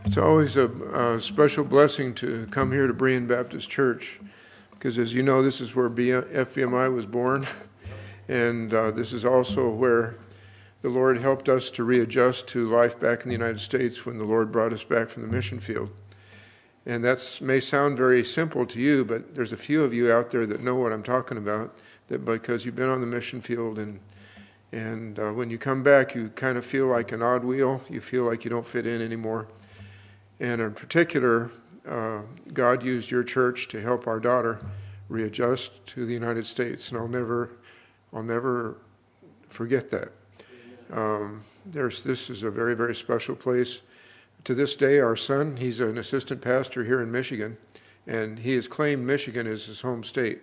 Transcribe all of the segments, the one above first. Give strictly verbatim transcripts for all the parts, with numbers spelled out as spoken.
It's always a, a special blessing to come here to Berean Baptist Church, because as you know, this is where F B M I was born, and uh, this is also where the Lord helped us to readjust to life back in the United States when the Lord brought us back from the mission field. And that may sound very simple to you, but there's a few of you out there that know what I'm talking about, that because you've been on the mission field and and uh, when you come back, you kind of feel like an odd wheel. You feel like you don't fit in anymore. And in particular, uh, God used your church to help our daughter readjust to the United States, and I'll never, I'll never forget that. Um, there's, this is a very, very special place. To this day, our son, he's an assistant pastor here in Michigan, and he has claimed Michigan as his home state.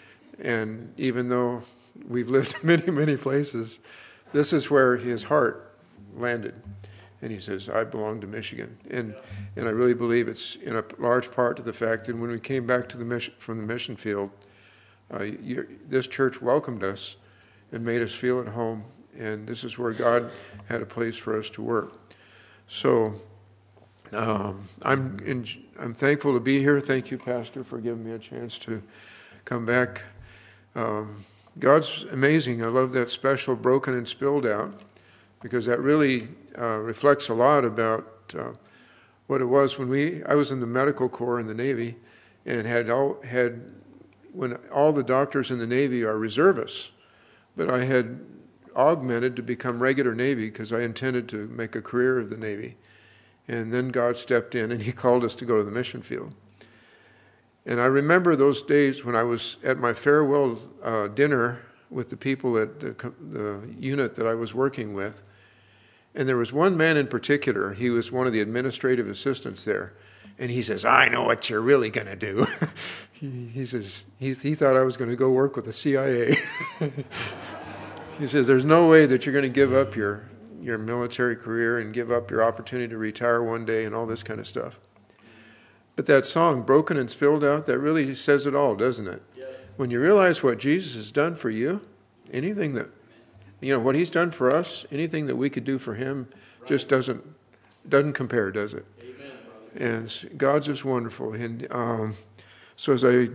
And even though we've lived many, many places, this is where his heart landed. And he says, I belong to Michigan. And and I really believe it's in a large part to the fact that when we came back to the mission, from the mission field, uh, you, this church welcomed us and made us feel at home. And this is where God had a place for us to work. So um, I'm in, I'm thankful to be here. Thank you, Pastor, for giving me a chance to come back. Um, God's amazing. I love that special broken and spilled out, because that really uh, reflects a lot about uh, what it was when we, I was in the medical corps in the Navy, and had all, had, when all the doctors in the Navy are reservists, but I had augmented to become regular Navy because I intended to make a career of the Navy. And then God stepped in and he called us to go to the mission field. And I remember those days when I was at my farewell uh, dinner with the people at the, the unit that I was working with. And there was one man in particular, he was one of the administrative assistants there. And he says, I know what you're really going to do. he, he says, he, he thought I was going to go work with the C I A. He says, there's no way that you're going to give up your, your military career and give up your opportunity to retire one day and all this kind of stuff. But that song, Broken and Spilled Out, that really says it all, doesn't it? Yes. When you realize what Jesus has done for you, anything that, you know, what he's done for us, anything that we could do for him just doesn't doesn't compare, does it? Amen, brother. And God's just wonderful. And um, so as I,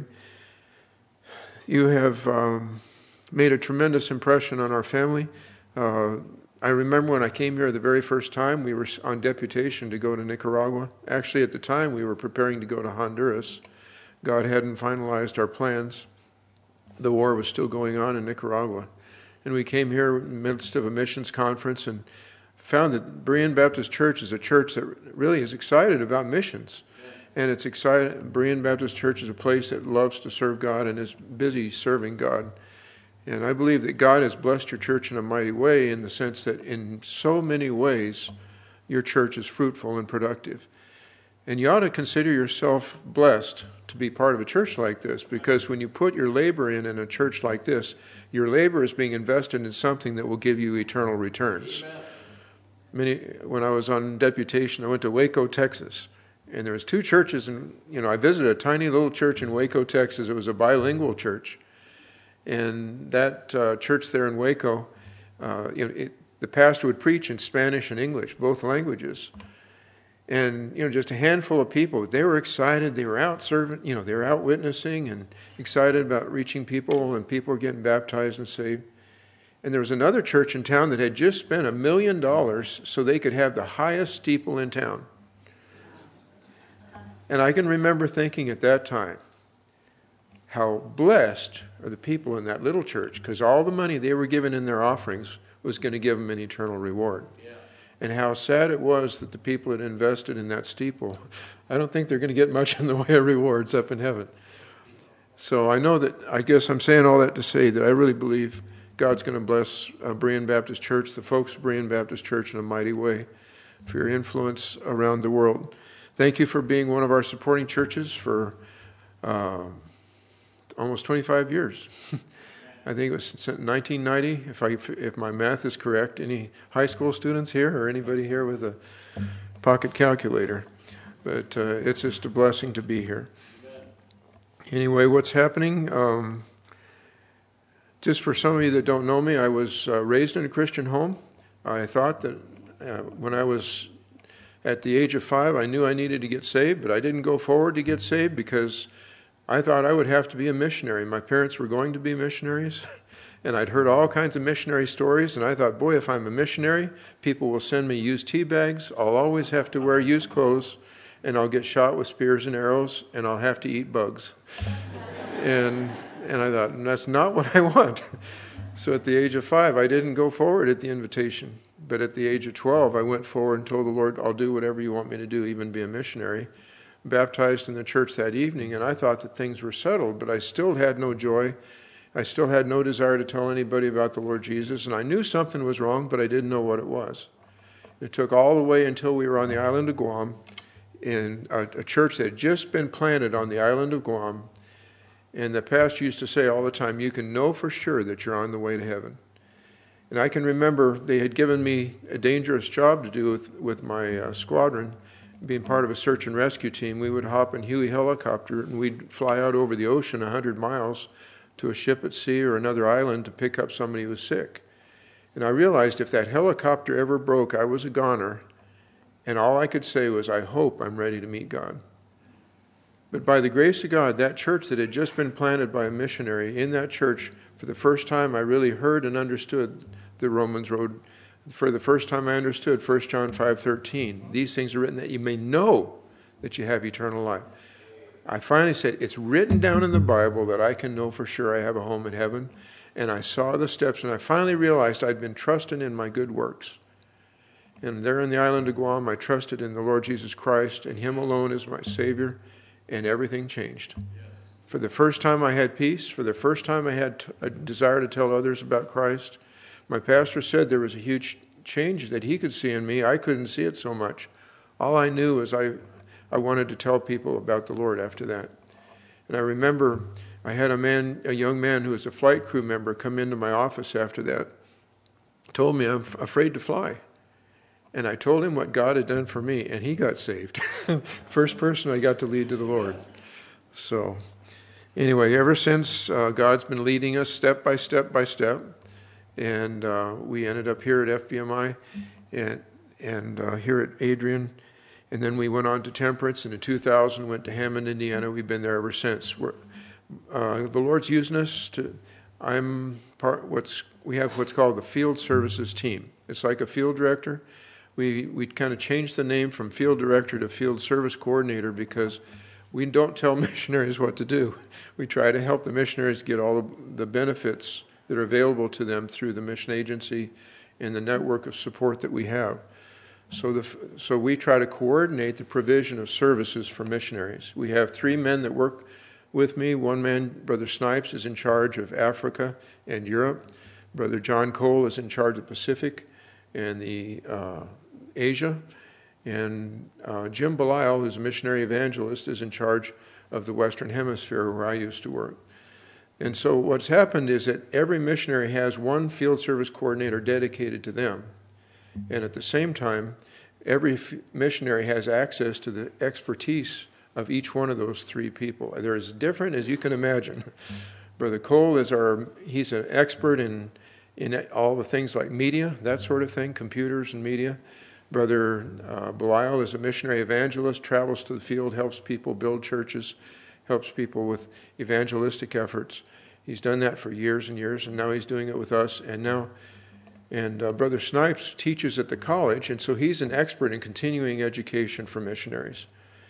you have um, made a tremendous impression on our family. Uh, I remember when I came here the very first time, we were on deputation to go to Nicaragua. Actually, at the time, we were preparing to go to Honduras. God hadn't finalized our plans. The war was still going on in Nicaragua. And we came here in the midst of a missions conference and found that Berean Baptist Church is a church that really is excited about missions. And it's excited. Berean Baptist Church is a place that loves to serve God and is busy serving God. And I believe that God has blessed your church in a mighty way, in the sense that in so many ways your church is fruitful and productive. And you ought to consider yourself blessed to be part of a church like this, because when you put your labor in in a church like this, your labor is being invested in something that will give you eternal returns. Amen. Many, when I was on deputation, I went to Waco, Texas. And there was two churches, and you know, I visited a tiny little church in Waco, Texas. It was a bilingual church. And that uh, church there in Waco, uh, you know, it, the pastor would preach in Spanish and English, both languages. And, you know, just a handful of people, they were excited. They were out serving, you know, they were out witnessing and excited about reaching people, and people were getting baptized and saved. And there was another church in town that had just spent a million dollars so they could have the highest steeple in town. And I can remember thinking at that time, how blessed are the people in that little church, because all the money they were given in their offerings was going to give them an eternal reward. Yeah. And how sad it was that the people had invested in that steeple, I don't think they're going to get much in the way of rewards up in heaven. So I know that, I guess I'm saying all that to say that I really believe God's going to bless uh, Berean Baptist Church, the folks of Berean Baptist Church, in a mighty way for your influence around the world. Thank you for being one of our supporting churches for uh, almost twenty-five years. I think it was since nineteen ninety, if I if my math is correct. Any high school students here, or anybody here with a pocket calculator? But uh, it's just a blessing to be here. Anyway, what's happening? Um, just for some of you that don't know me, I was uh, raised in a Christian home. I thought that uh, when I was At the age of five, I knew I needed to get saved, but I didn't go forward to get saved because I thought I would have to be a missionary. My parents were going to be missionaries, and I'd heard all kinds of missionary stories, and I thought, boy, if I'm a missionary, people will send me used tea bags, I'll always have to wear used clothes, and I'll get shot with spears and arrows, and I'll have to eat bugs. and and I thought, that's not what I want. So at the age of five, I didn't go forward at the invitation. But at the age of twelve, I went forward and told the Lord, I'll do whatever you want me to do, even be a missionary. Baptized in the church that evening, and I thought that things were settled, but I still had no joy. I still had no desire to tell anybody about the Lord Jesus, and I knew something was wrong, but I didn't know what it was. It took all the way until we were on the island of Guam, in a, a church that had just been planted on the island of Guam, and the pastor used to say all the time, you can know for sure that you're on the way to heaven. And I can remember they had given me a dangerous job to do with, with my uh, squadron, being part of a search and rescue team. We would hop in Huey helicopter and we'd fly out over the ocean one hundred miles to a ship at sea or another island to pick up somebody who was sick. And I realized if that helicopter ever broke, I was a goner. And all I could say was, I hope I'm ready to meet God. But by the grace of God, that church that had just been planted by a missionary, in that church, for the first time, I really heard and understood the Romans Road. For the first time, I understood First John five thirteen. These things are written that you may know that you have eternal life. I finally said, it's written down in the Bible that I can know for sure I have a home in heaven. And I saw the steps, and I finally realized I'd been trusting in my good works. And there in the island of Guam, I trusted in the Lord Jesus Christ and Him alone as my Savior, and everything changed. Yes. For the first time, I had peace. For the first time, I had a desire to tell others about Christ. My pastor said there was a huge change that he could see in me. I couldn't see it so much. All I knew was I, I wanted to tell people about the Lord after that. And I remember I had a man, a young man who was a flight crew member come into my office after that, told me I'm f- afraid to fly. And I told him what God had done for me, and he got saved. First person I got to lead to the Lord. So anyway, ever since, uh, God's been leading us step by step by step. And uh, we ended up here at F B M I and, and uh, here at Adrian. And then we went on to Temperance, and in two thousand went to Hammond, Indiana. We've been there ever since. We're, uh, the Lord's using us to, I'm part, what's, we have what's called the Field Services Team. It's like a field director. We, we kind of changed the name from field director to field service coordinator because we don't tell missionaries what to do. We try to help the missionaries get all the, the benefits that are available to them through the mission agency and the network of support that we have. So, the, so we try to coordinate the provision of services for missionaries. We have three men that work with me. One man, Brother Snipes, is in charge of Africa and Europe. Brother John Cole is in charge of Pacific and the uh, Asia. And uh, Jim Belial, who's a missionary evangelist, is in charge of the Western Hemisphere where I used to work. And so what's happened is that every missionary has one field service coordinator dedicated to them. And at the same time, every f- missionary has access to the expertise of each one of those three people. They're as different as you can imagine. Brother Cole is our, he's an expert in, in all the things like media, that sort of thing, computers and media. Brother uh, Belial is a missionary evangelist, travels to the field, helps people build churches, helps people with evangelistic efforts. He's done that for years and years, and now he's doing it with us. And now, and uh, Brother Snipes teaches at the college, and so he's an expert in continuing education for missionaries.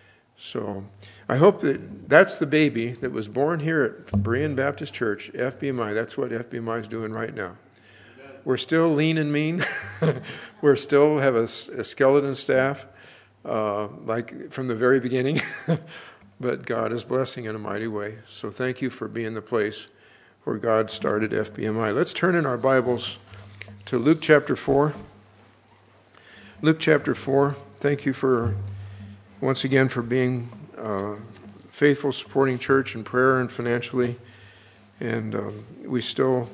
So I hope that that's the baby that was born here at Berean Baptist Church, F B M I. That's what F B M I is doing right now. We're still lean and mean. We're still have a, a skeleton staff, uh, like from the very beginning. But God is blessing in a mighty way. So thank you for being the place where God started F B M I. Let's turn in our Bibles to Luke chapter four. Luke chapter four. Thank you for, once again, for being uh, faithful, supporting church in prayer and financially. And um, we still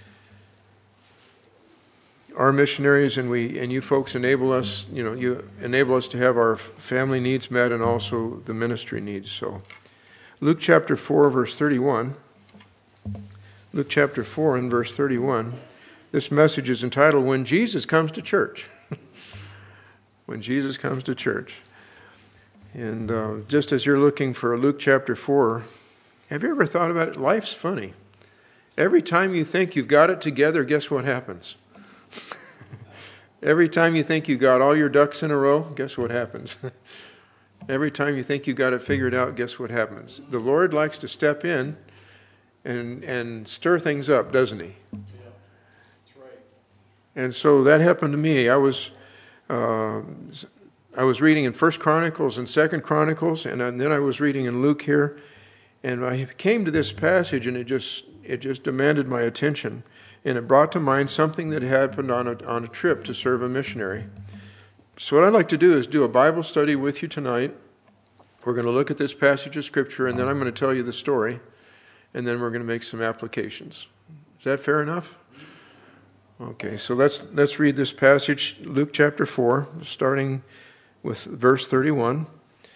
are missionaries, and we and you folks enable us, you know, you enable us to have our family needs met and also the ministry needs. So Luke chapter four, verse thirty-one. Luke chapter four and verse thirty-one. This message is entitled, When Jesus Comes to Church. when Jesus comes to church. And uh, just as you're looking for Luke chapter four, have you ever thought about it? Life's funny. Every time you think you've got it together, guess what happens? Every time you think you got all your ducks in a row, guess what happens? Every time you think you got it figured out, guess what happens? The Lord likes to step in and and stir things up, doesn't he? Yeah, that's right. And so that happened to me. I was uh, I was reading in First Chronicles and Second Chronicles, and then I was reading in Luke here, and I came to this passage, and it just it just demanded my attention, and it brought to mind something that happened on a on a trip to serve a missionary. So what I'd like to do is do a Bible study with you tonight. We're going to look at this passage of Scripture, and then I'm going to tell you the story, and then we're going to make some applications. Is that fair enough? Okay, so let's let's read this passage, Luke chapter four, starting with verse thirty-one.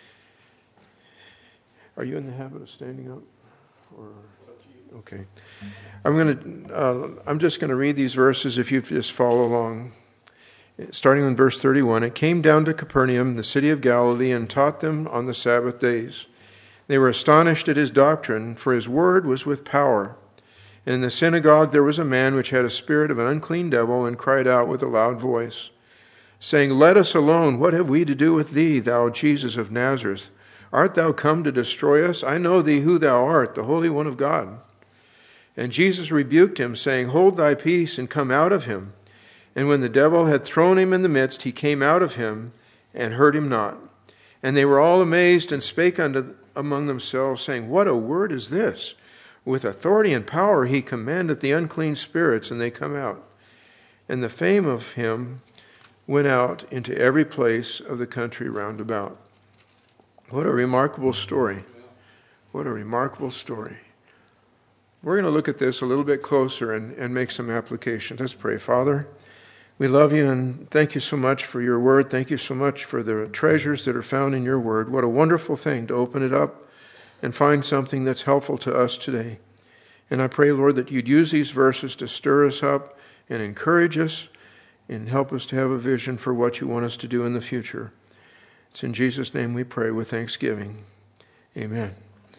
Are you in the habit of standing up? Or okay, I'm going to. Uh, I'm just going to read these verses. If you just follow along. Starting in verse thirty-one, it came down to Capernaum, the city of Galilee, and taught them on the Sabbath days. They were astonished at his doctrine, for his word was with power. And in the synagogue there was a man which had a spirit of an unclean devil, and cried out with a loud voice, saying, Let us alone, what have we to do with thee, thou Jesus of Nazareth? Art thou come to destroy us? I know thee who thou art, the Holy One of God. And Jesus rebuked him, saying, Hold thy peace, and come out of him. And when the devil had thrown him in the midst, he came out of him, and hurt him not. And they were all amazed, and spake unto among themselves, saying, What a word is this? With authority and power he commandeth the unclean spirits, and they come out. And the fame of him went out into every place of the country round about. What a remarkable story. What a remarkable story. We're going to look at this a little bit closer and, and make some applications. Let's pray. Father, we love you, and thank you so much for your word. Thank you so much for the treasures that are found in your word. What a wonderful thing to open it up and find something that's helpful to us today. And I pray, Lord, that you'd use these verses to stir us up and encourage us and help us to have a vision for what you want us to do in the future. It's in Jesus' name we pray with thanksgiving. Amen.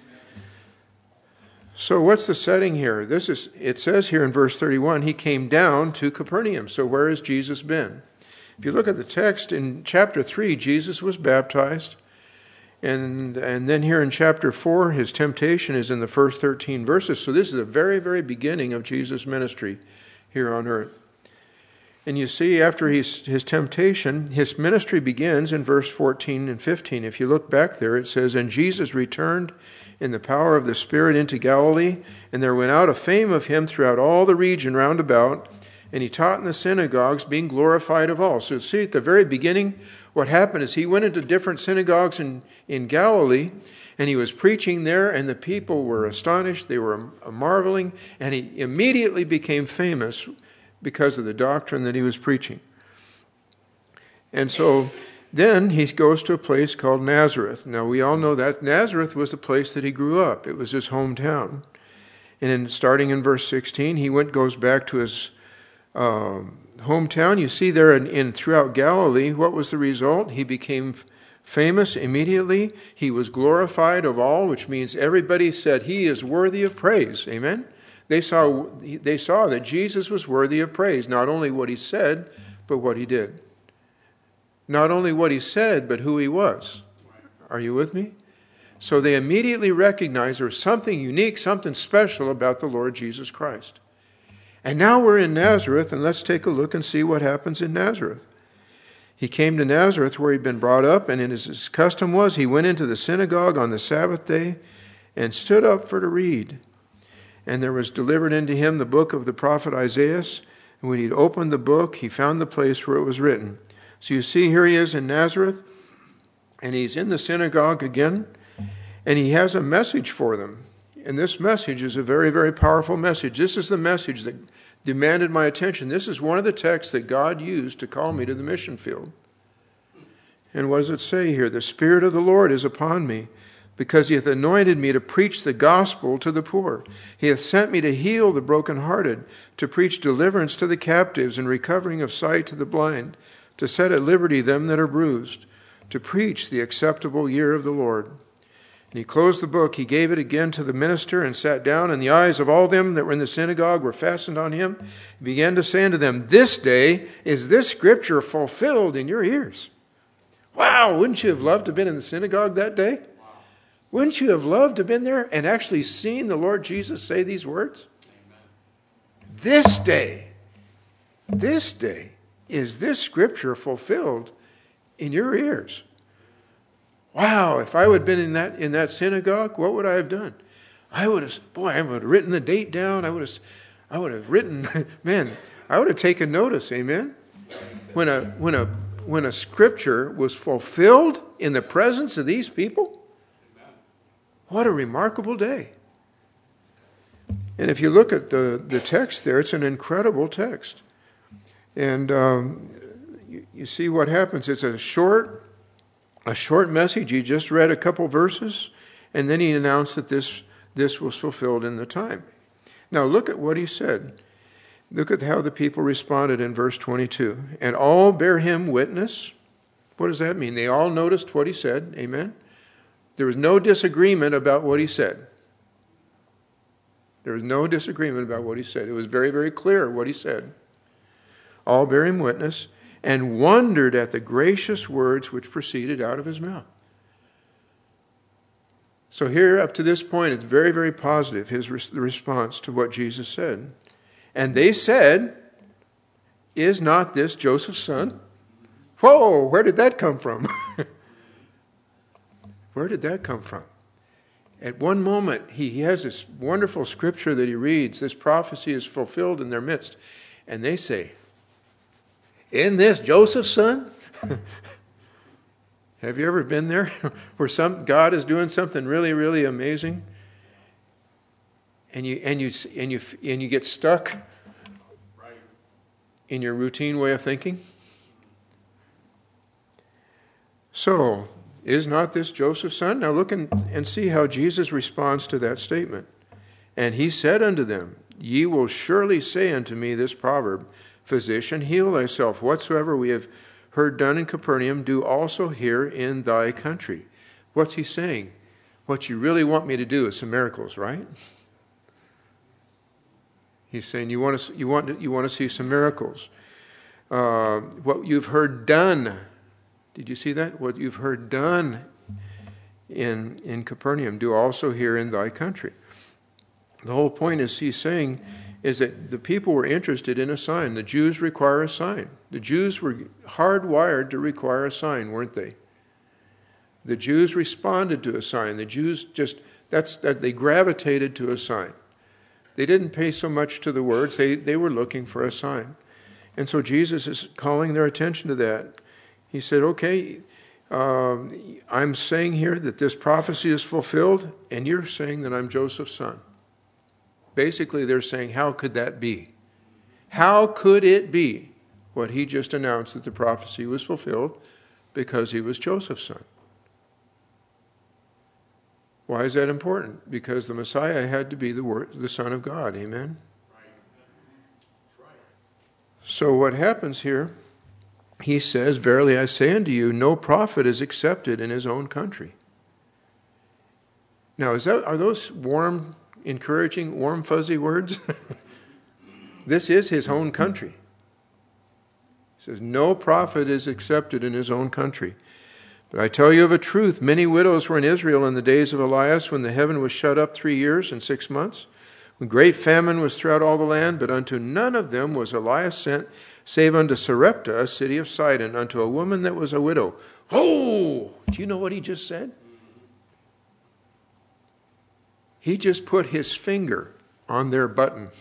So what's the setting here? This is, it says here in verse thirty-one, he came down to Capernaum. So where has Jesus been? If you look at the text in chapter three, Jesus was baptized. And, and then here in chapter four, his temptation is in the first thirteen verses. So this is the very, very beginning of Jesus' ministry here on earth. And you see, after his, his temptation, his ministry begins in verse fourteen and fifteen. If you look back there, it says, And Jesus returned in the power of the Spirit into Galilee, and there went out a fame of him throughout all the region round about, and he taught in the synagogues, being glorified of all. So see, at the very beginning, what happened is he went into different synagogues in, in Galilee, and he was preaching there, and the people were astonished, they were marveling, and he immediately became famous because of the doctrine that he was preaching. And so then he goes to a place called Nazareth. Now, we all know that Nazareth was the place that he grew up. It was his hometown. And in, starting in verse sixteen, he went goes back to his um, hometown. You see there in, in throughout Galilee, what was the result? He became famous immediately. He was glorified of all, which means everybody said he is worthy of praise. Amen? They saw, they saw that Jesus was worthy of praise, not only what he said, but what he did. Not only what he said, but who he was. Are you with me? So they immediately recognized there was something unique, something special about the Lord Jesus Christ. And now we're in Nazareth, and let's take a look and see what happens in Nazareth. He came to Nazareth where he'd been brought up, and as his custom was, he went into the synagogue on the Sabbath day and stood up for to read. And there was delivered unto him the book of the prophet Isaiah. And when he'd opened the book, he found the place where it was written. So you see, here he is in Nazareth, and he's in the synagogue again, and he has a message for them. And this message is a very, very powerful message. This is the message that demanded my attention. This is one of the texts that God used to call me to the mission field. And what does it say here? The Spirit of the Lord is upon me, because he hath anointed me to preach the gospel to the poor. He hath sent me to heal the brokenhearted, to preach deliverance to the captives, and recovering of sight to the blind, to set at liberty them that are bruised, to preach the acceptable year of the Lord. And he closed the book. He gave it again to the minister and sat down, and the eyes of all them that were in the synagogue were fastened on him. He began to say unto them, This day is this scripture fulfilled in your ears. Wow, wouldn't you have loved to have been in the synagogue that day? Wouldn't you have loved to have been there and actually seen the Lord Jesus say these words? Amen. This day, this day is this scripture fulfilled in your ears. Wow, if I would have been in that in that synagogue, what would I have done? I would have, boy, I would have written the date down. I would have, I would have written, man, I would have taken notice, amen? When a when a when a scripture was fulfilled in the presence of these people, what a remarkable day. And if you look at the, the text there, it's an incredible text. And um, you, you see what happens. It's a short, a short message. He just read a couple verses, and then he announced that this, this was fulfilled in the time. Now look at what he said. Look at how the people responded in verse twenty-two. And all bear him witness. What does that mean? They all noticed what he said. Amen. There was no disagreement about what he said. There was no disagreement about what he said. It was very, very clear what he said. All bear him witness, and wondered at the gracious words which proceeded out of his mouth. So here, up to this point, it's very, very positive, his res- response to what Jesus said. And they said, Is not this Joseph's son? Whoa, where did that come from? Where did that come from? At one moment, he, he has this wonderful scripture that he reads. This prophecy is fulfilled in their midst. And they say, Isn't this Joseph's son? Have you ever been there where some God is doing something really, really amazing? And you and you and you and you get stuck in your routine way of thinking? So, is not this Joseph's son? Now look and, and see how Jesus responds to that statement. And he said unto them, Ye will surely say unto me this proverb, Physician, heal thyself. Whatsoever we have heard done in Capernaum, do also here in thy country. What's he saying? What you really want me to do is some miracles, right? He's saying you want to you want to, you want to see some miracles. Uh, what you've heard done. Did you see that? What you've heard done in in Capernaum, do also here in thy country. The whole point is he's saying is that the people were interested in a sign. The Jews require a sign. The Jews were hardwired to require a sign, weren't they? The Jews responded to a sign. The Jews just that's that they gravitated to a sign. They didn't pay so much to the words. They, they were looking for a sign. And so Jesus is calling their attention to that. He said, okay, um, I'm saying here that this prophecy is fulfilled, and you're saying that I'm Joseph's son. Basically, they're saying, how could that be? How could it be what he just announced that the prophecy was fulfilled because he was Joseph's son? Why is that important? Because the Messiah had to be the word, the Son of God. Amen? Right. That's right. So what happens here, he says, Verily I say unto you, no prophet is accepted in his own country. Now, is that are those warm, encouraging, warm, fuzzy words? This is his own country. He says, no prophet is accepted in his own country. But I tell you of a truth, many widows were in Israel in the days of Elias, when the heaven was shut up three years and six months, when great famine was throughout all the land, but unto none of them was Elias sent, save unto Sarepta, a city of Sidon, unto a woman that was a widow. Oh! Do you know what he just said? He just put his finger on their button.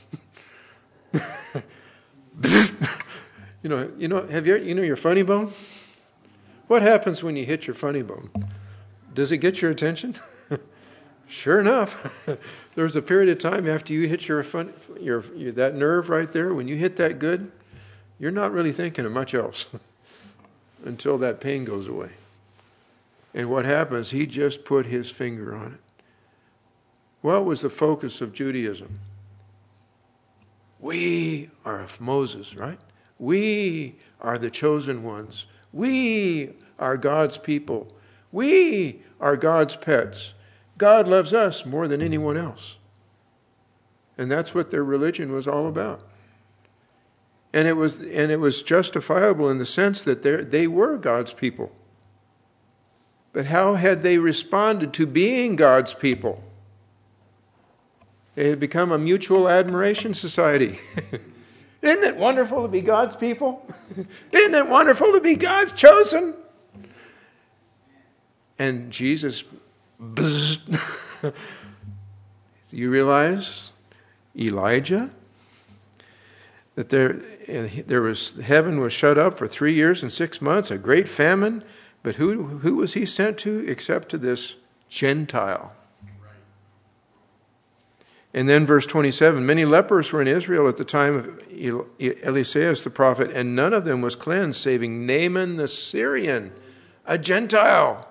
you know, you know, have you you know your funny bone? What happens when you hit your funny bone? Does it get your attention? Sure enough. There's a period of time after you hit your, fun, your, your that nerve right there, when you hit that good, you're not really thinking of much else until that pain goes away. And what happens? He just put his finger on it. What was the focus of Judaism? We are of Moses, right? We are the chosen ones. We are God's people. We are God's pets. God loves us more than anyone else. And that's what their religion was all about. And it was, and it was justifiable in the sense that they were God's people. But how had they responded to being God's people? They had become a mutual admiration society. Isn't it wonderful to be God's people? Isn't it wonderful to be God's chosen? And Jesus, bzzz, you realize Elijah? That there, there was heaven was shut up for three years and six months, a great famine. But who, who was he sent to except to this Gentile? Right. And then verse twenty-seven, many lepers were in Israel at the time of Eliseus the prophet, and none of them was cleansed, saving Naaman the Syrian, a Gentile.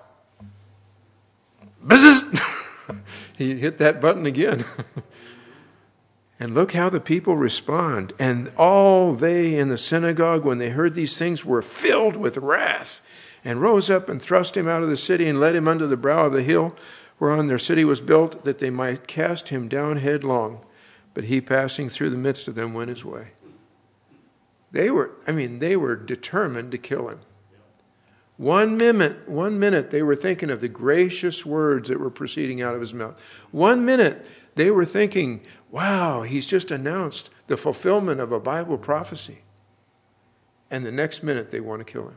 He hit that button again. And look how the people respond. And all they in the synagogue, when they heard these things, were filled with wrath, and rose up and thrust him out of the city and led him unto the brow of the hill whereon their city was built, that they might cast him down headlong. But he, passing through the midst of them, went his way. They were, I mean, they were determined to kill him. One minute, one minute they were thinking of the gracious words that were proceeding out of his mouth. One minute they were thinking, wow, he's just announced the fulfillment of a Bible prophecy. And the next minute they want to kill him.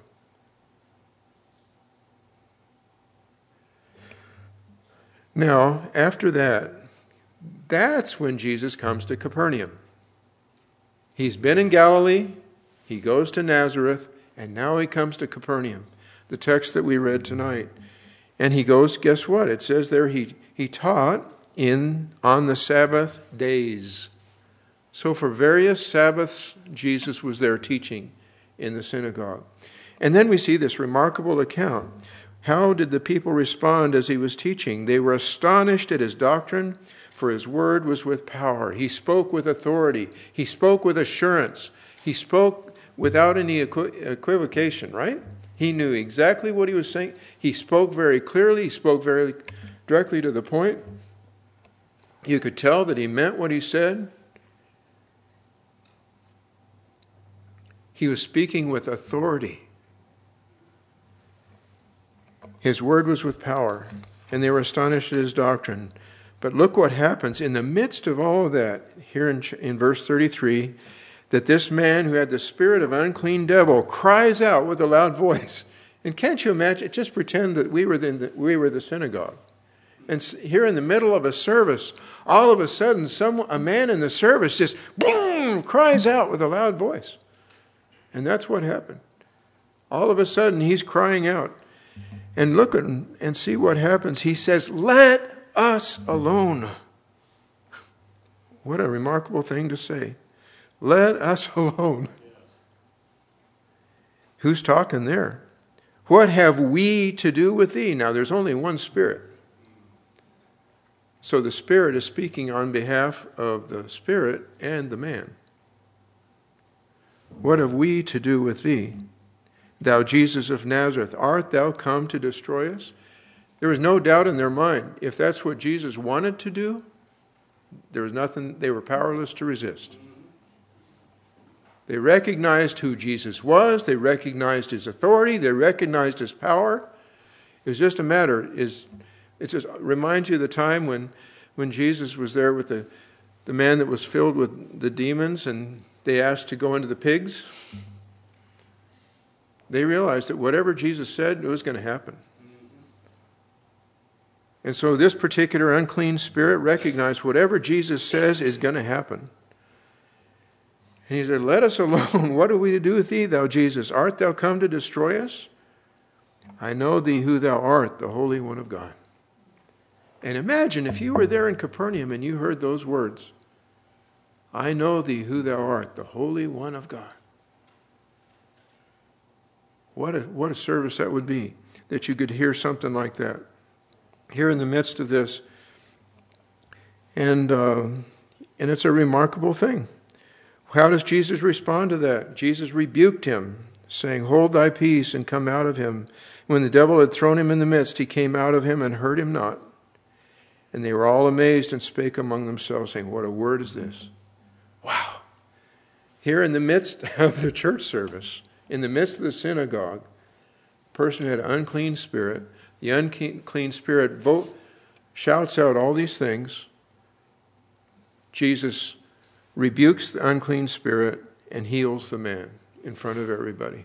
Now, after that, that's when Jesus comes to Capernaum. He's been in Galilee, he goes to Nazareth, and now he comes to Capernaum, the text that we read tonight. And he goes, guess what? It says there he, he taught in on the Sabbath days. So for various Sabbaths, Jesus was there teaching in the synagogue. And then we see this remarkable account. How did the people respond as he was teaching? They were astonished at his doctrine, for his word was with power. He spoke with authority. He spoke with assurance. He spoke without any equivocation, right? He knew exactly what he was saying. He spoke very clearly. He spoke very directly to the point. You could tell that he meant what he said. He was speaking with authority. His word was with power, and they were astonished at his doctrine. But look what happens in the midst of all of that, here in, in verse thirty-three, that this man who had the spirit of unclean devil cries out with a loud voice. And can't you imagine? Just pretend that we were the, we were the synagogue. And here in the middle of a service, all of a sudden, some, a man in the service just boom, cries out with a loud voice. And that's what happened. All of a sudden, he's crying out. And look and, and see what happens. He says, let us alone. What a remarkable thing to say. Let us alone. Yes. Who's talking there? What have we to do with thee? Now, there's only one Spirit. So the Spirit is speaking on behalf of the Spirit and the man. What have we to do with thee? Thou Jesus of Nazareth, art thou come to destroy us? There was no doubt in their mind. If that's what Jesus wanted to do, there was nothing, they were powerless to resist. They recognized who Jesus was. They recognized his authority. They recognized his power. It was just a matter, is it just reminds you of the time when, when Jesus was there with the, the man that was filled with the demons, and they asked to go into the pigs. They realized that whatever Jesus said, it was going to happen. And so this particular unclean spirit recognized whatever Jesus says is going to happen. And he said, let us alone. What are we to do with thee, thou Jesus? Art thou come to destroy us? I know thee who thou art, the Holy One of God. And imagine if you were there in Capernaum and you heard those words. I know thee who thou art, the Holy One of God. What a, what a service that would be, that you could hear something like that here in the midst of this. And, uh, and it's a remarkable thing. How does Jesus respond to that? Jesus rebuked him, saying, "Hold thy peace and come out of him." When the devil had thrown him in the midst, he came out of him and hurt him not. And they were all amazed and spake among themselves, saying, "What a word is this?" Wow. Here in the midst of the church service, in the midst of the synagogue, a person who had an unclean spirit, the unclean spirit vote, shouts out all these things. Jesus rebukes the unclean spirit and heals the man in front of everybody.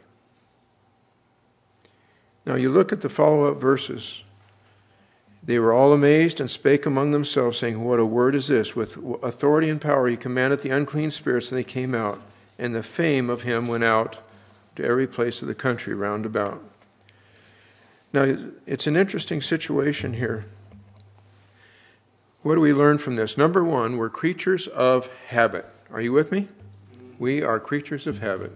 Now you look at the follow-up verses. They were all amazed and spake among themselves, saying, "What a word is this? With authority and power he commanded the unclean spirits, and they came out. And the fame of him went out to every place of the country round about." Now, it's an interesting situation here. What do we learn from this? Number one, we're creatures of habit. Are you with me? We are creatures of habit.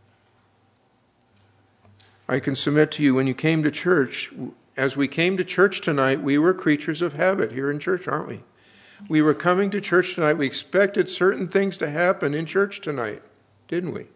I can submit to you, when you came to church, as we came to church tonight, we were creatures of habit here in church, aren't we? We were coming to church tonight. We expected certain things to happen in church tonight, didn't we?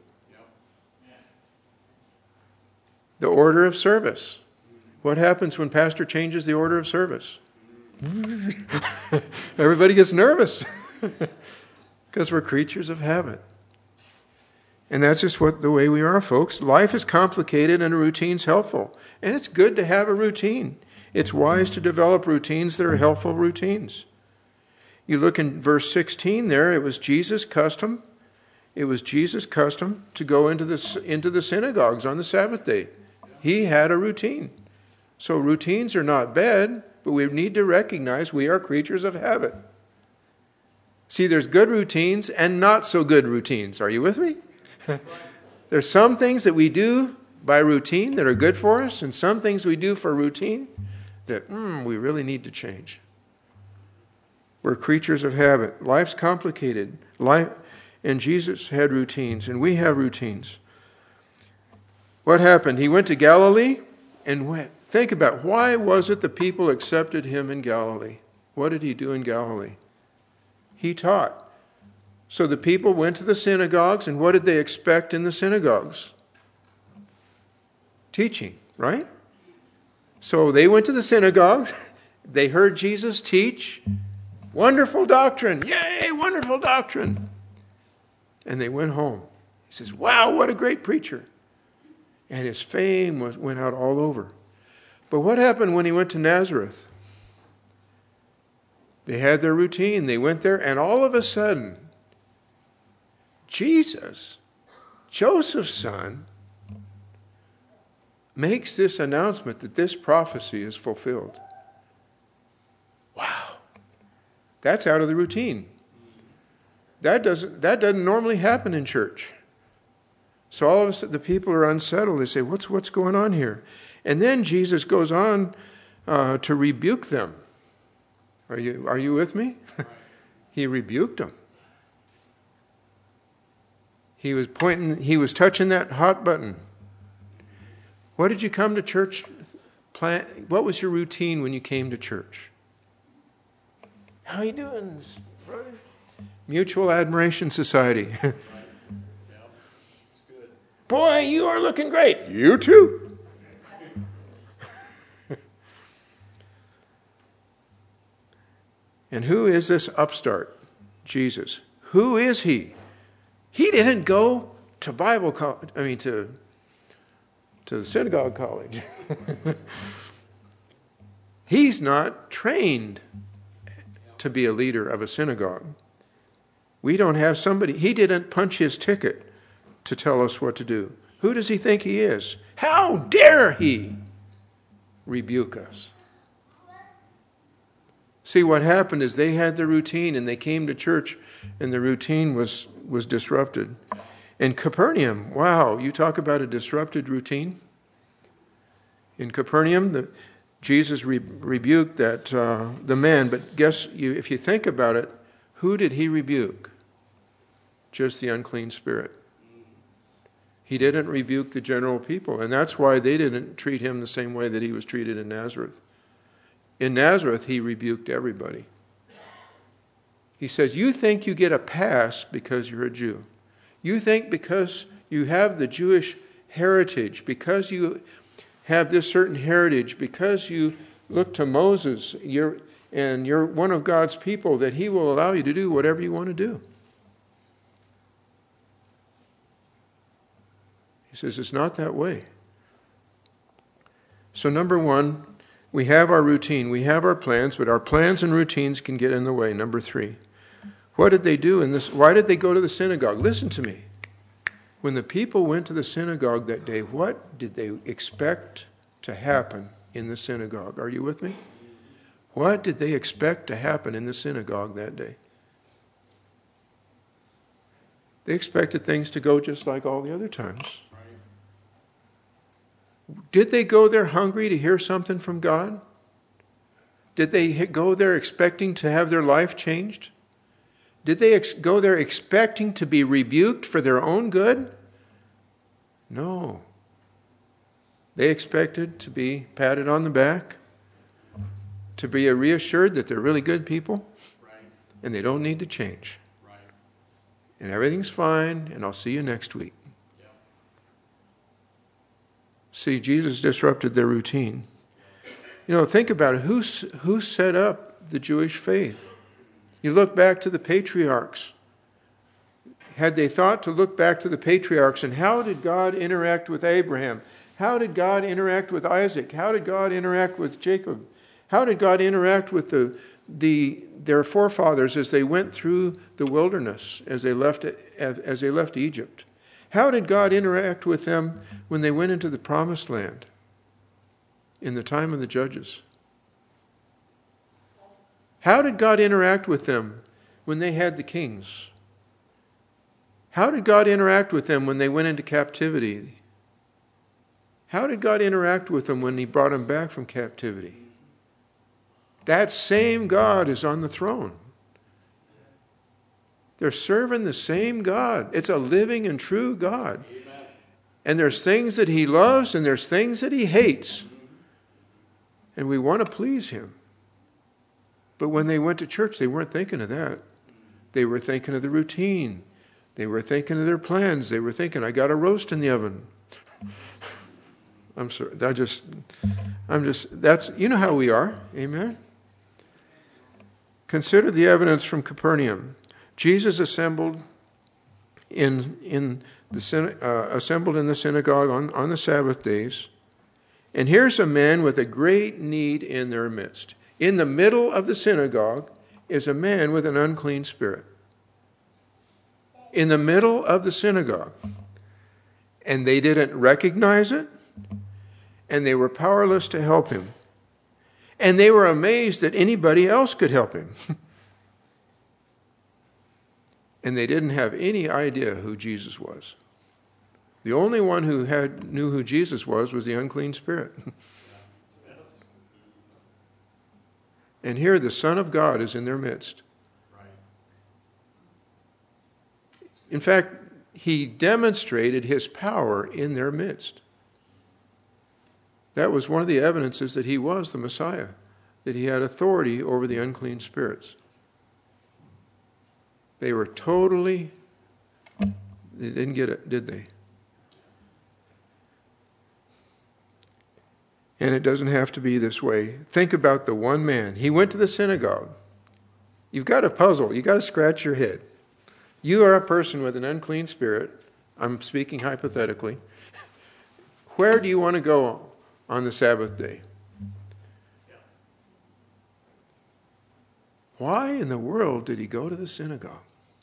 The order of service. What happens when pastor changes the order of service? Everybody gets nervous because we're creatures of habit. And that's just what the way we are, folks. Life is complicated and a routine's helpful. And it's good to have a routine. It's wise to develop routines that are helpful routines. You look in verse sixteen there, it was Jesus' custom. It was Jesus' custom to go into the, into the synagogues on the Sabbath day. He had a routine. So routines are not bad, but we need to recognize we are creatures of habit. See, there's good routines and not so good routines. Are you with me? There's some things that we do by routine that are good for us, and some things we do for routine that mm, we really need to change. We're creatures of habit. Life's complicated. Life, and Jesus had routines, and we have routines. What happened? He went to Galilee and went. Think about, why was it the people accepted him in Galilee? What did he do in Galilee? He taught. So the people went to the synagogues, and what did they expect in the synagogues? Teaching, right? So they went to the synagogues. They heard Jesus teach. Wonderful doctrine. Yay, wonderful doctrine. And they went home. He says, wow, what a great preacher. And his fame was, went out all over. But what happened when he went to Nazareth? They had their routine. They went there, and all of a sudden, Jesus, Joseph's son, makes this announcement that this prophecy is fulfilled. Wow. That's out of the routine. That doesn't, that doesn't normally happen in church. So all of a sudden, the people are unsettled. They say, what's, what's going on here? And then Jesus goes on uh, to rebuke them. Are you, are you with me? He rebuked them. He was pointing, he was touching that hot button. What did you come to church? Plan, what was your routine when you came to church? How you doing, brother? Mutual Admiration Society. Right. Yeah. It's good. Boy, you are looking great. You too. And who is this upstart? Jesus. Who is he? He didn't go to Bible college, I mean to, to the synagogue college. He's not trained to be a leader of a synagogue. We don't have somebody, he didn't punch his ticket to tell us what to do. Who does he think he is? How dare he rebuke us? See, what happened is they had their routine, and they came to church, and the routine was, was disrupted. In Capernaum, wow, you talk about a disrupted routine. In Capernaum, the, Jesus re, rebuked that uh, the man, but guess, you, if you think about it, who did he rebuke? Just the unclean spirit. He didn't rebuke the general people, and that's why they didn't treat him the same way that he was treated in Nazareth. In Nazareth, he rebuked everybody. He says, you think you get a pass because you're a Jew. You think because you have the Jewish heritage, because you have this certain heritage, because you look to Moses, you're, and you're one of God's people, that he will allow you to do whatever you want to do. He says it's not that way. So number one, we have our routine, we have our plans, but our plans and routines can get in the way. Number three, what did they do in this? Why did they go to the synagogue? Listen to me. When the people went to the synagogue that day, what did they expect to happen in the synagogue? Are you with me? What did they expect to happen in the synagogue that day? They expected things to go just like all the other times. Did they go there hungry to hear something from God? Did they go there expecting to have their life changed? Did they ex- go there expecting to be rebuked for their own good? No. They expected to be patted on the back, to be reassured that they're really good people, right, and they don't need to change. Right. And everything's fine, and I'll see you next week. Yeah. See, Jesus disrupted their routine. You know, think about it. Who, who set up the Jewish faith? You look back to the patriarchs. Had they thought to look back to the patriarchs, and how did God interact with Abraham? How did God interact with Isaac? How did God interact with Jacob? How did God interact with the, the, their forefathers as they went through the wilderness, as they left, as they left Egypt? How did God interact with them when they went into the promised land in the time of the judges? How did God interact with them when they had the kings? How did God interact with them when they went into captivity? How did God interact with them when he brought them back from captivity? That same God is on the throne. They're serving the same God. It's a living and true God. Amen. And there's things that he loves and there's things that he hates. And we want to please him. But when they went to church, they weren't thinking of that. They were thinking of the routine. They were thinking of their plans. They were thinking, I got a roast in the oven. I'm sorry. I just, I'm just, that's, you know how we are. Amen. Consider the evidence from Capernaum. Jesus assembled in, in the, uh, assembled in the synagogue on, on the Sabbath days. And here's a man with a great need in their midst. In the middle of the synagogue is a man with an unclean spirit. In the middle of the synagogue. And they didn't recognize it. And they were powerless to help him. And they were amazed that anybody else could help him. And they didn't have any idea who Jesus was. The only one who had knew who Jesus was was the unclean spirit. And here the Son of God is in their midst. In fact, he demonstrated his power in their midst. That was one of the evidences that he was the Messiah, that he had authority over the unclean spirits. They were totally, they didn't get it, did they? And it doesn't have to be this way. Think about the one man. He went to the synagogue. You've got a puzzle. You've got to scratch your head. You are a person with an unclean spirit. I'm speaking hypothetically. Where do you want to go on the Sabbath day? Why in the world did he go to the synagogue?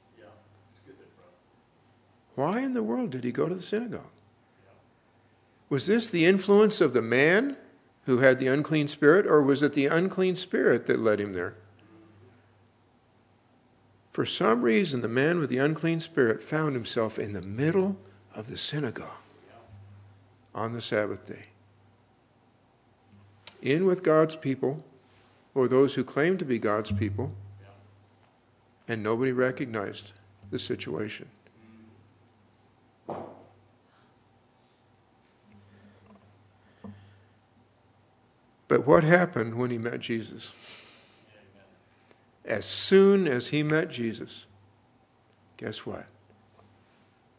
Why in the world did he go to the synagogue? Was this the influence of the man who had the unclean spirit, or was it the unclean spirit that led him there? For some reason, the man with the unclean spirit found himself in the middle of the synagogue on the Sabbath day. In with God's people, or those who claim to be God's people, and nobody recognized the situation. But what happened when he met Jesus? As soon as he met Jesus, guess what?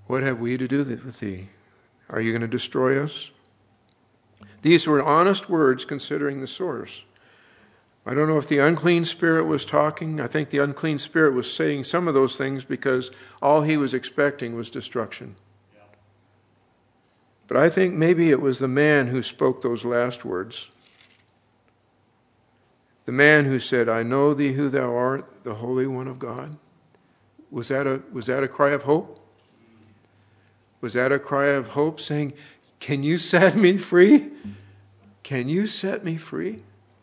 What have we to do with thee? Are you going to destroy us? These were honest words considering the source. I don't know if the unclean spirit was talking. I think the unclean spirit was saying some of those things because all he was expecting was destruction. Yeah. But I think maybe it was the man who spoke those last words. The man who said, I know thee who thou art, the Holy One of God. Was that a, was that a cry of hope? Was that a cry of hope saying, can you set me free? Can you set me free?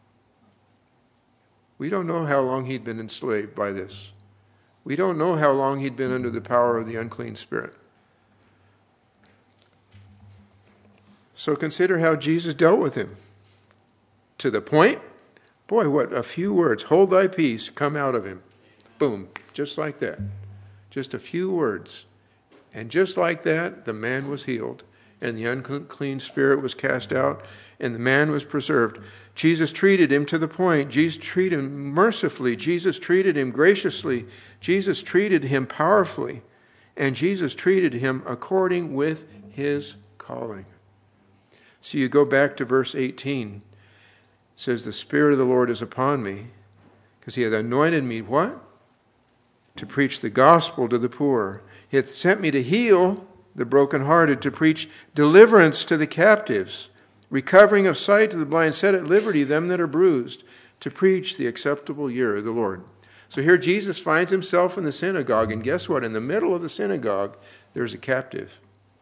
We don't know how long he'd been enslaved by this. We don't know how long he'd been under the power of the unclean spirit. So consider how Jesus dealt with him. To the point, boy, what a few words. Hold thy peace, come out of him. Boom, just like that. Just a few words. And just like that, the man was healed, and the unclean spirit was cast out, and the man was preserved. Jesus treated him to the point. Jesus treated him mercifully. Jesus treated him graciously. Jesus treated him powerfully. And Jesus treated him according with his calling. So you go back to verse eighteen. It says, the Spirit of the Lord is upon me, because he hath anointed me, what? To preach the gospel to the poor. He hath sent me to heal the brokenhearted, to preach deliverance to the captives, recovering of sight to the blind, set at liberty them that are bruised, to preach the acceptable year of the Lord. So here Jesus finds himself in the synagogue, and guess what? In the middle of the synagogue, there's a captive.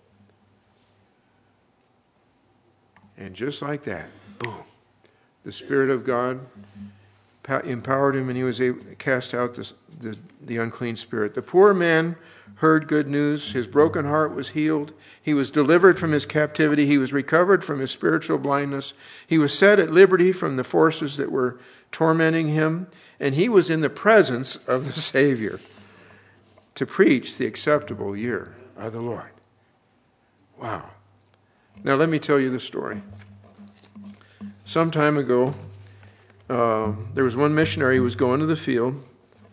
And just like that, boom, the Spirit of God empowered him, and he was able to cast out the, the, the unclean spirit. The poor man heard good news. His broken heart was healed. He was delivered from his captivity. He was recovered from his spiritual blindness. He was set at liberty from the forces that were tormenting him. And he was in the presence of the Savior to preach the acceptable year of the Lord. Wow. Now let me tell you the story. Some time ago, uh, there was one missionary who was going to the field.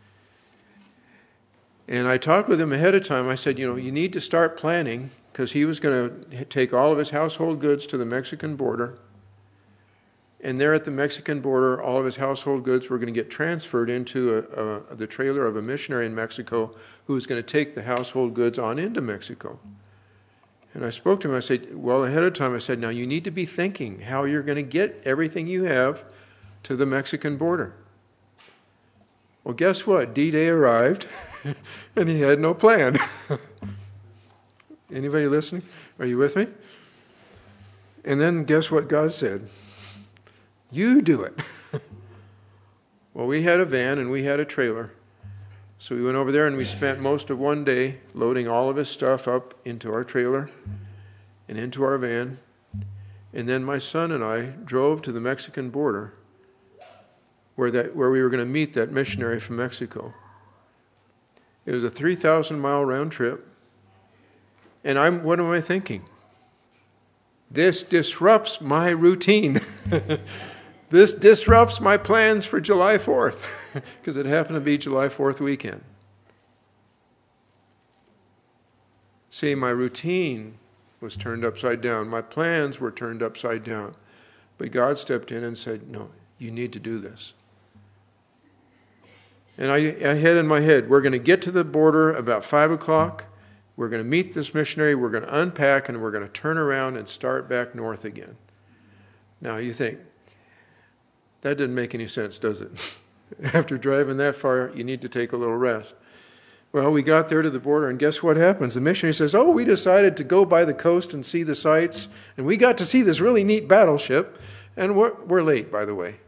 And I talked with him ahead of time. I said, you know, you need to start planning, because he was going to take all of his household goods to the Mexican border. And there at the Mexican border, all of his household goods were going to get transferred into a, a, the trailer of a missionary in Mexico who was going to take the household goods on into Mexico. And I spoke to him. I said, well, ahead of time, I said, now you need to be thinking how you're going to get everything you have to the Mexican border. Well, guess what? D-Day arrived, and he had no plan. Anybody listening? Are you with me? And then guess what God said? You do it. Well, we had a van and we had a trailer. So we went over there and we spent most of one day loading all of his stuff up into our trailer and into our van. And then my son and I drove to the Mexican border where that where we were going to meet that missionary from Mexico. It was a three thousand mile round trip. And I'm what am I thinking? This disrupts my routine. This disrupts my plans for July fourth, because it happened to be July fourth weekend. See, my routine was turned upside down. My plans were turned upside down. But God stepped in and said, no, you need to do this. And I, I had in my head, we're going to get to the border about five o'clock. We're going to meet this missionary. We're going to unpack, and we're going to turn around and start back north again. Now, you think, that didn't make any sense, does it? After driving that far, you need to take a little rest. Well, we got there to the border, and guess what happens? The missionary says, oh, we decided to go by the coast and see the sights, and we got to see this really neat battleship, and we're, we're late, by the way.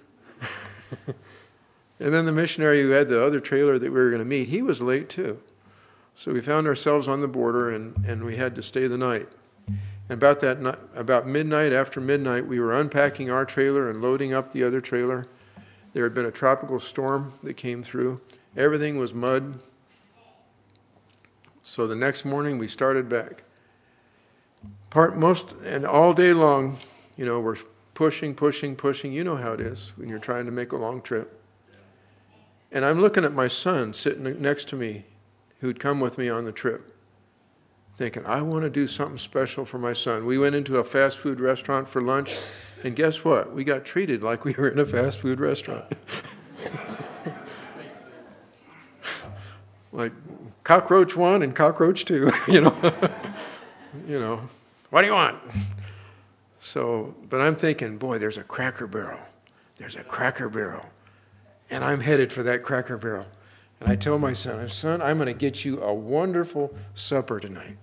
And then the missionary who had the other trailer that we were going to meet, he was late too. So we found ourselves on the border, and, and we had to stay the night. And about that night, about midnight, after midnight, we were unpacking our trailer and loading up the other trailer. There had been a tropical storm that came through. Everything was mud. So the next morning we started back. Part most and all day long, you know, we're pushing, pushing, pushing. You know how it is when you're trying to make a long trip. And I'm looking at my son sitting next to me, who'd come with me on the trip. thinking, I want to do something special for my son. We went into a fast food restaurant for lunch, and guess what? We got treated like we were in a fast food restaurant. Like cockroach one and cockroach two, you know. You know, what do you want? So, but I'm thinking, boy, there's a Cracker Barrel. There's a Cracker Barrel. And I'm headed for that Cracker Barrel. And I tell my son, son, I'm going to get you a wonderful supper tonight.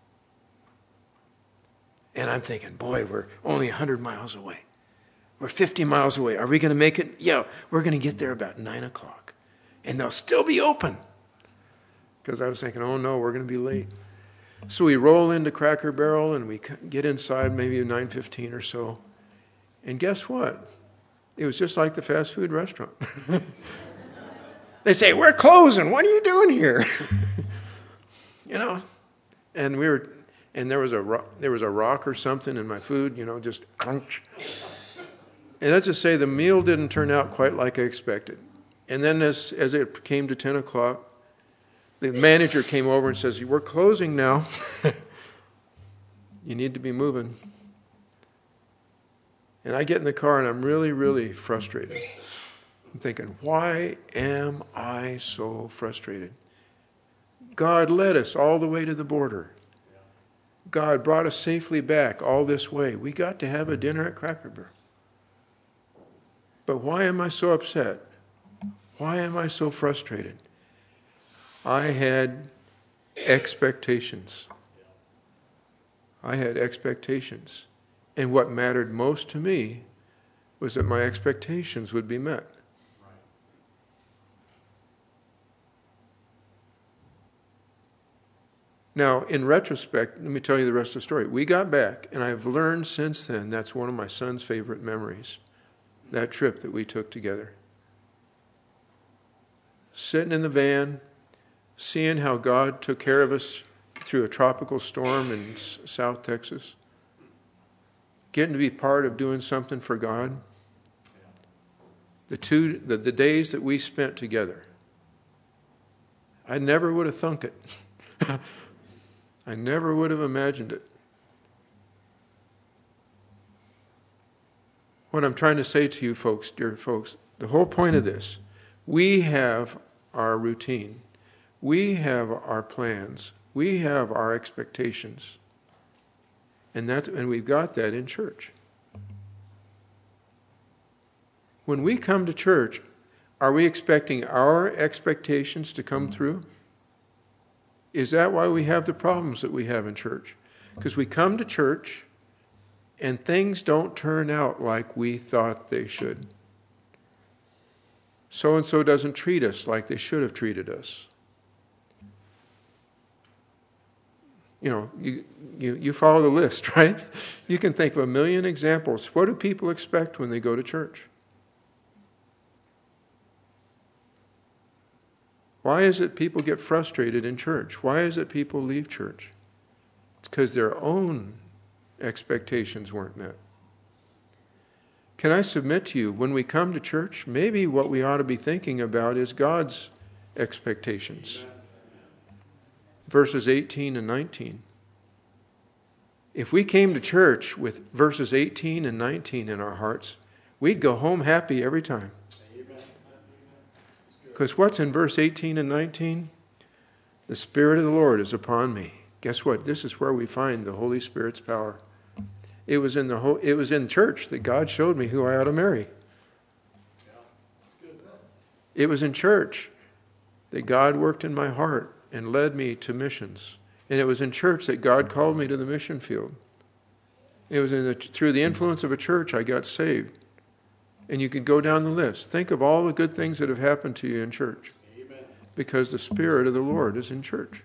And I'm thinking, boy, we're only one hundred miles away. We're fifty miles away. Are we going to make it? Yeah, we're going to get there about nine o'clock. And they'll still be open. Because I was thinking, oh, no, we're going to be late. So we roll into Cracker Barrel, and we get inside maybe nine fifteen or so. And guess what? It was just like the fast food restaurant. They say, we're closing. What are you doing here? You know? And we were, and there was a rock, there was a rock or something in my food, you know, just crunch. And let's just say the meal didn't turn out quite like I expected. And then as, as it came to ten o'clock, the manager came over and says, we're closing now. You need to be moving. And I get in the car and I'm really, really frustrated. I'm thinking, why am I so frustrated? God led us all the way to the border. God brought us safely back all this way. We got to have a dinner at Cracker Barrel. But why am I so upset? Why am I so frustrated? I had expectations. I had expectations. And what mattered most to me was that my expectations would be met. Now, in retrospect, let me tell you the rest of the story. We got back, and I've learned since then that's one of my son's favorite memories, that trip that we took together. Sitting in the van, seeing how God took care of us through a tropical storm in S- South Texas, getting to be part of doing something for God. The two, the, the days that we spent together, I never would have thunk it. I never would have imagined it. What I'm trying to say to you folks, dear folks, the whole point of this, we have our routine. We have our plans. We have our expectations. And that's, and we've got that in church. When we come to church, are we expecting our expectations to come through? Is that why we have the problems that we have in church? Because we come to church and things don't turn out like we thought they should. So-and-so doesn't treat us like they should have treated us. You know, you, you, you follow the list, right? You can think of a million examples. What do people expect when they go to church? Why is it people get frustrated in church? Why is it people leave church? It's because their own expectations weren't met. Can I submit to you, when we come to church, maybe what we ought to be thinking about is God's expectations. Verses eighteen and nineteen. If we came to church with verses eighteen and nineteen in our hearts, we'd go home happy every time. Because what's in verse eighteen and nineteen? The Spirit of the Lord is upon me. Guess what? This is where we find the Holy Spirit's power. It was in the whole, it was in church that God showed me who I ought to marry. It was in church that God worked in my heart and led me to missions. And it was in church that God called me to the mission field. It was in the, through the influence of a church I got saved. And you can go down the list. Think of all the good things that have happened to you in church. Amen. Because the Spirit of the Lord is in church.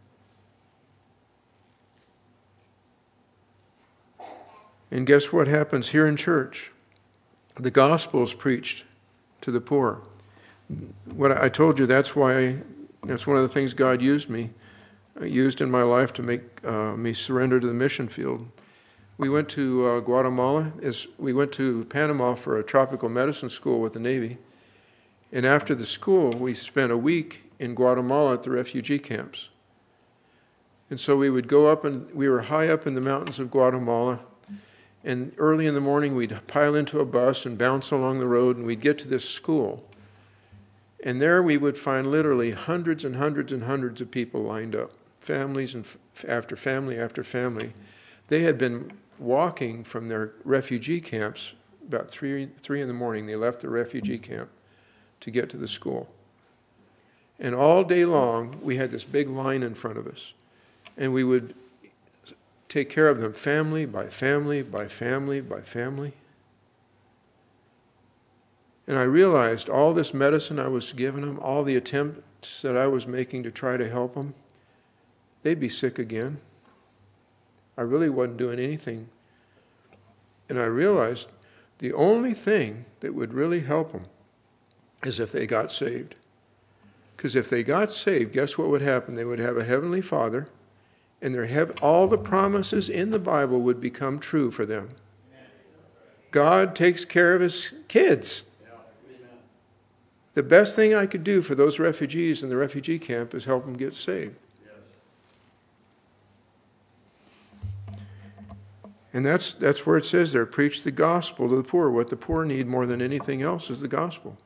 And guess what happens here in church? The gospel is preached to the poor. What I told you, that's why, that's one of the things God used me, used in my life to make uh, me surrender to the mission field. We went to uh, Guatemala. As we went to Panama for a tropical medicine school with the Navy. And after the school, we spent a week in Guatemala at the refugee camps. And so we would go up, and we were high up in the mountains of Guatemala. And early in the morning, we'd pile into a bus and bounce along the road, and we'd get to this school. And there we would find literally hundreds and hundreds and hundreds of people lined up, families and f- after family after family. They had been walking from their refugee camps about three, three in the morning. They left the refugee camp to get to the school. And all day long, we had this big line in front of us. And we would take care of them family by family by family by family. And I realized all this medicine I was giving them, all the attempts that I was making to try to help them, they'd be sick again. I really wasn't doing anything. And I realized the only thing that would really help them is if they got saved. Because if they got saved, guess what would happen? They would have a heavenly Father, and their hev- all the promises in the Bible would become true for them. God takes care of his kids. The best thing I could do for those refugees in the refugee camp is help them get saved. Yes. And that's that's where it says there, preach the gospel to the poor. What the poor need more than anything else is the gospel.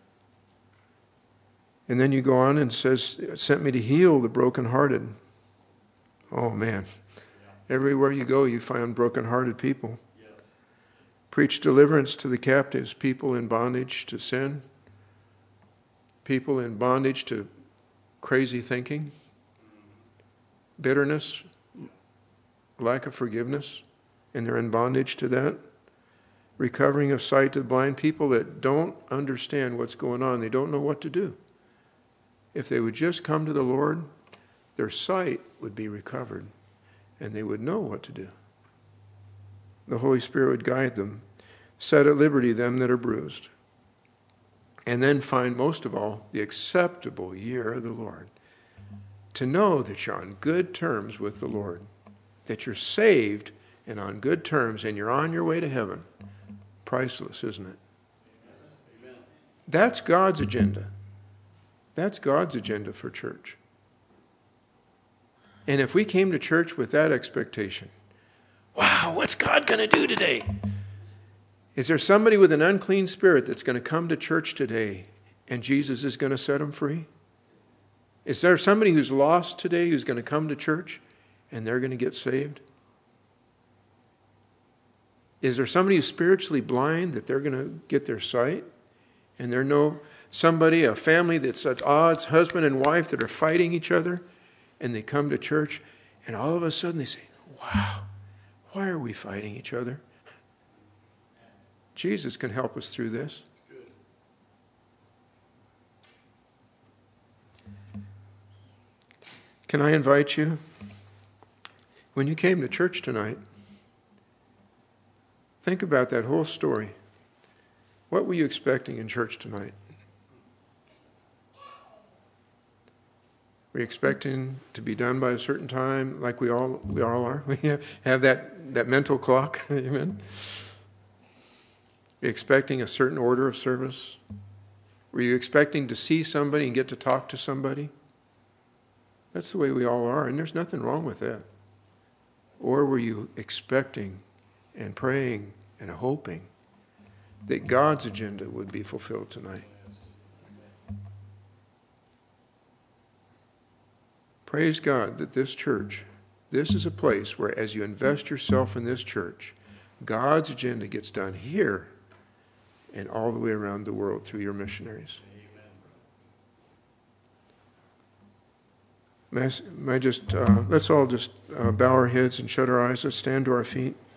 And then you go on and it says, sent me to heal the brokenhearted. Oh, man. Everywhere you go, you find brokenhearted people. Yes. Preach deliverance to the captives, people in bondage to sin, people in bondage to crazy thinking, bitterness, lack of forgiveness, and they're in bondage to that. Recovering of sight to the blind, people that don't understand what's going on. They don't know what to do. If they would just come to the Lord, their sight would be recovered, and they would know what to do. The Holy Spirit would guide them, set at liberty them that are bruised, and then find, most of all, the acceptable year of the Lord. To know that you're on good terms with the Lord, that you're saved and on good terms, and you're on your way to heaven. Priceless, isn't it? Yes. Amen. That's God's agenda. That's God's agenda for church. And if we came to church with that expectation, wow, what's God going to do today? Is there somebody with an unclean spirit that's going to come to church today and Jesus is going to set them free? Is there somebody who's lost today who's going to come to church and they're going to get saved? Is there somebody who's spiritually blind that they're going to get their sight? And there no somebody, a family that's at odds, husband and wife that are fighting each other, and they come to church, and all of a sudden they say, wow, why are we fighting each other? Jesus can help us through this. Can I invite you, when you came to church tonight, think about that whole story. What were you expecting in church tonight? Were you expecting to be done by a certain time, like we all we all are? We have that, that mental clock, amen? Were you expecting a certain order of service? Were you expecting to see somebody and get to talk to somebody? That's the way we all are, and there's nothing wrong with that. Or were you expecting and praying and hoping that God's agenda would be fulfilled tonight? Praise God that this church, this is a place where as you invest yourself in this church, God's agenda gets done here and all the way around the world through your missionaries. May I, may I just, uh, let's all just uh, bow our heads and shut our eyes. Let's stand to our feet.